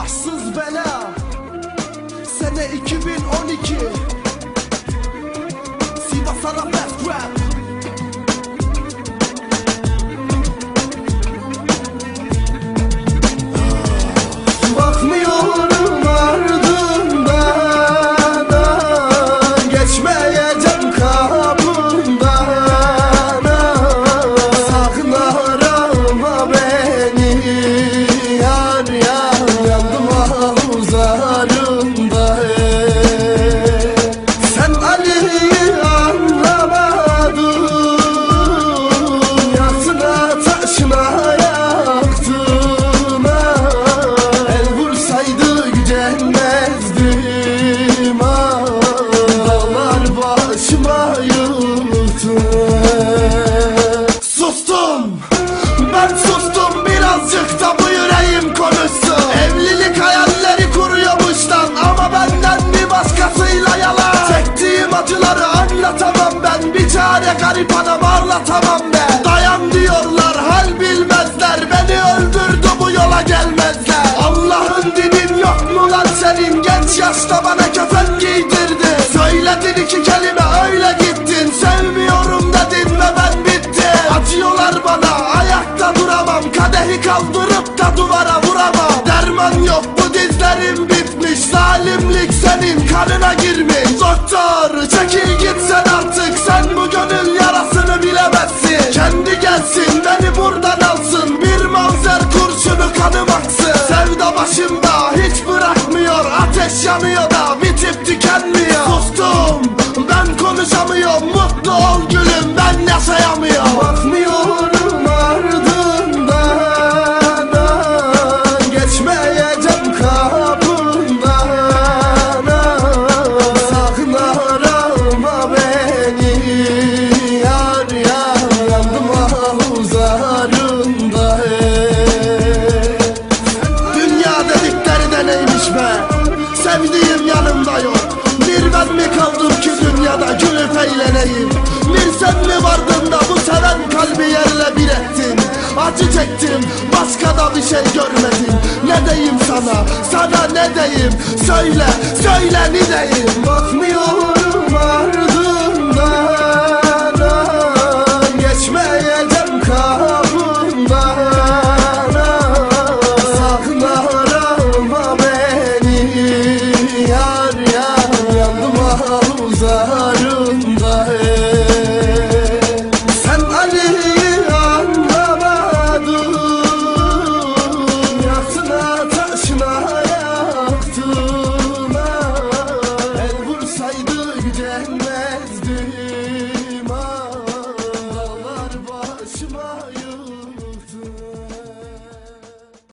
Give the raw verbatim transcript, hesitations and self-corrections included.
Başsız bela. Sene iki bin on iki. Sivas Arabes Rap. Bakmıyorum ardından, geçmeyeceğim kapından. Sakın arama beni yar yar, yandım ağuzlarımda. Sen Ali'yi anlamadın, yaktına taşına yaktın. El vursaydı gücenmezdim, dağlar başıma yıktı. Sustum, ben sustum, birazcık da bu yüreğim konuşsun. Evlilik hayalleri kuruyormuş lan, ama benden bir başkasıyla yalan. Çektiğim acıları anlatamam ben, bir çare garip adam ağlatamam ben. Dayan diyorlar, hal bilmezler, beni öldürdü bu yola gelmezler. Allah'ın dinin yok mu lan senin, genç yaşta bana kefen giydirdin. Söyledin iki kelime öyle gittin, sevmiyorum dedin ve ben bittim. Acıyorlar bana, ayakta duramam, kadehi kaldırıp da duvara vuramam. Derman yok, bu dizlerim bitmiş, zalimlik senin kanına girmiş. Doktor çekil gitsen artık, sen bu gönül yarasını bilemezsin. Kendi gelsin beni buradan alsın, bir mavzer kurşunu kanım aksın. Sevda başımda hiç bırakmıyor, ateş yanıyor da bitip tükenmiyor. Sustum, ben konuşamıyorum, mutlu ol gülüm, ben yaşayamıyorum. Bakmıyorum ardından, geçmeyeceğim kapından. Sakın arama beni yar yar, yandım ağuzlarımda. Dünya dedikleri de neymiş be, sevdiğim yanımda yok. Bir ben mi kaldım ki dünyada gülüp eğleneyim? Bir sen mi vardın da bu seven kalbi yerle bir ettin? Acı çektim, başka da bir şey görmedim. Ne diyeyim sana, sana ne diyeyim? Söyle, söyle ne diyeyim? Bakmıyorum